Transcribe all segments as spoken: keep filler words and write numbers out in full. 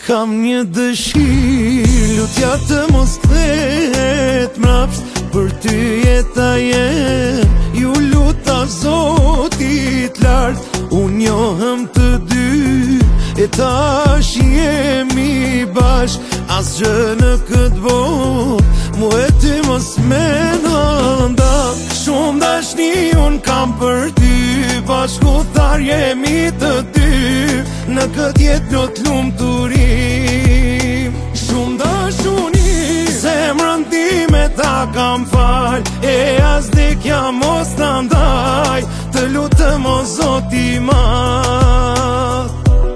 Kam një dëshirë, lutja të mos kthehet mrapsht. Për ty jeta jem, ju luta Zotit lart. Unë njohëm të dy, e tash jemi bashk. Asgjë në këtë botë, mu e ty mos me nënda. Shumë dashni unë kam për ty, bashkutar jemi të dy. Në këtë jetë plot lumturi, shumë dashuni. Zemrën time ta kam fal, e as dekja mos të ndaj. Të lutëm o Zoti i madh.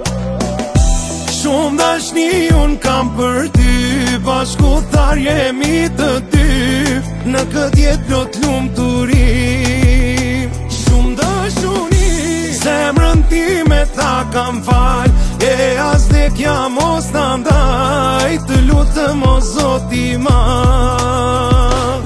Shumë dashni unë kam për ty, bashkutar jemi të dy. Në këtë jetë plot lumturi, shumë dashuni. Zemrën time ta kam fal, e as dekja mos të ndaj. Të lutëm o Zoti i madh.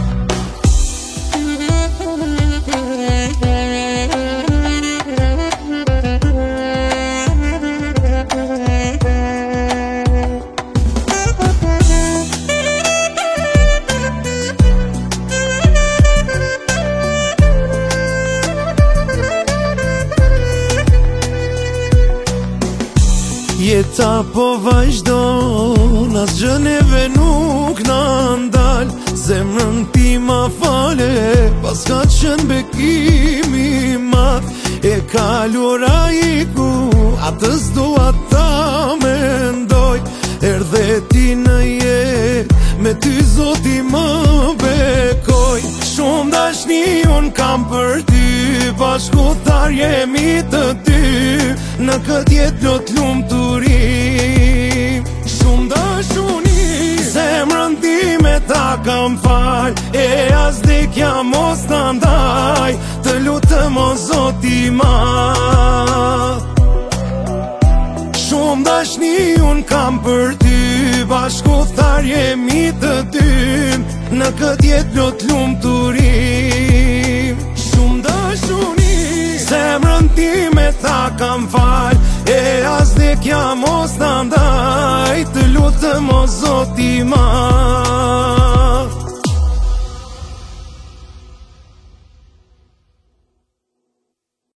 Jeta po vazhdon, asgjë neve nuk na ndal. Zemrën ti ma fale, pas ka qenë bekimi madh. E kalura iku, atës dua ta mendoj. Erdhe ti në jetë, me ty Zoti më bekoj. Shumë dashni unë kam për ty, bashkutar jemi të dy. Në këtë jetë plot lumturi, shumë dashuni. Zemrën time ta kam fal, e as dekja mos të ndaj. Të lutëm o Zoti i madh. Shumë dashni unë kam për ty, bashkutar jemi të dy. Në këtë jetë plot lumturi, shumë dashuni. Zemrën time ta kam fal, e as dekja mos të ndaj. Të lutëm o Zoti i madh.